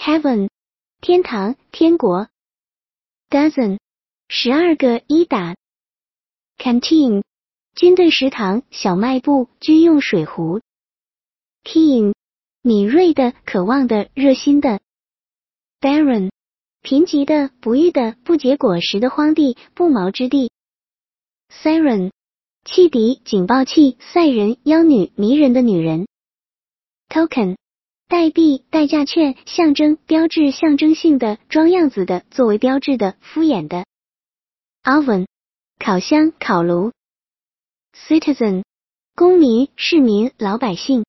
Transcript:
heaven 天堂天国 dozen 12个一打 canteen 军队食堂小卖部军用水壶 keen 敏锐的渴望的热心的 barren 贫瘠的不育的不结果实的荒地不毛之地 siren 汽笛警报器赛人妖女迷人的女人 token 代币代价券象征标志象征性的装样子的作为标志的敷衍的 oven 烤箱烤炉 citizen 公民市民老百姓